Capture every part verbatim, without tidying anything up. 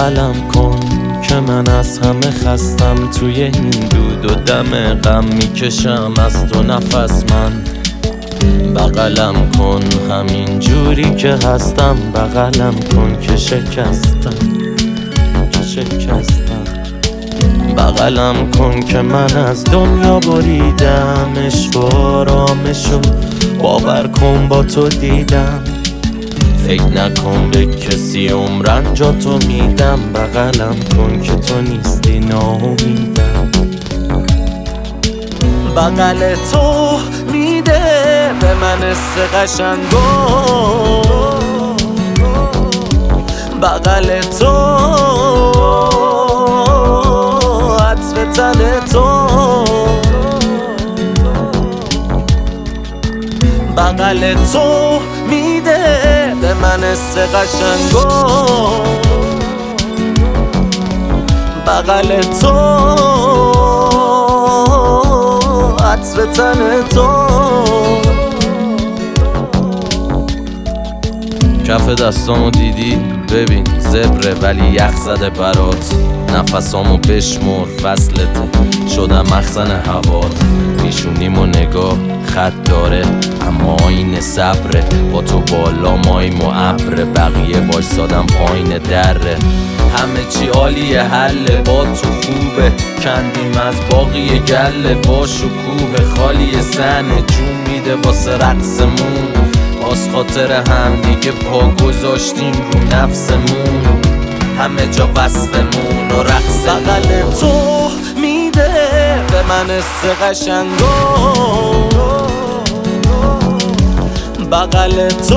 بغلم کن که من از همه خستم، توی این دود و دم غم میکشم از تو نفس من. بغلم کن همین جوری که هستم، بغلم کن که شکستم که شکستم. بغلم کن که من از دنیا بریدم، عشق و آرامشو باور کن با تو دیدم. فکر نکن به کسی عمرن جا تو میدم، بغلم کن که تو نیستی ناامیدم. بغل تو میده به من حس قشنگو، بغل تو عطر تن تو، بغل تو میده به من حس قشنگو، بغل تو عطر تن تو. کف دستامو دیدی؟ ببین زبره ولی یخ زده برات. نفسامو بشمر فصلته، شدم مخزن هوات. پیشونیم و نگاه خط داره اما آینه صبره، با تو بالا مایم و ابره، بقیه وایسادم پایین دره. همه چی عالیه حله با تو خوبه، کندیم از باقی گله با شکوه. خالی سنه جون میده واسه رقصمون، باز خاطر هم دیگه پا گذاشتیم رو نفسمون. همه جا وصفمون و رقص. بغل تو میده به من حس قشنگو، بغل تو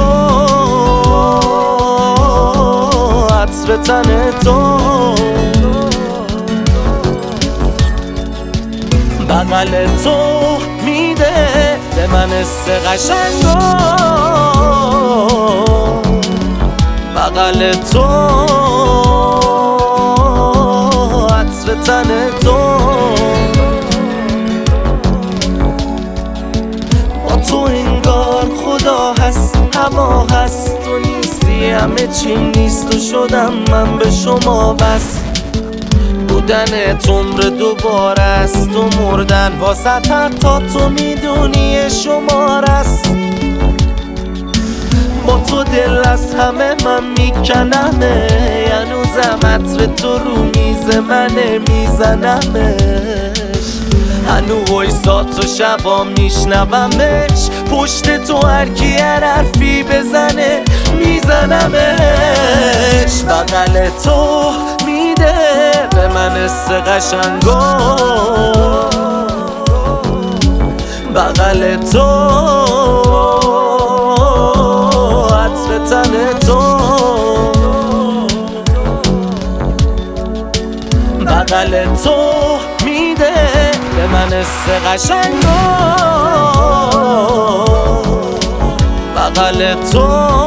عطر تن تو، بغل تو میده به من حس قشنگو، بغل تو عطر تن تو. با تو انگار خدا هست، هوا هست، تو نیستی همه چی نیست و شدم من به شما بس. بودن تمر دوباره است و مردن واسط تا تو میدونی شمار است. با تو دل از همه من میکنمه، هنوزم عطر تو رو میز منه میزنمش. هنو وایسات و شبا میشنومش، پشت تو هرکی هر حرفی بزنه میزنمش. بغل تو میده به من حس قشنگو، بغل تو عطر تن تو، بغل تو میده به من حس قشنگو، بغل تو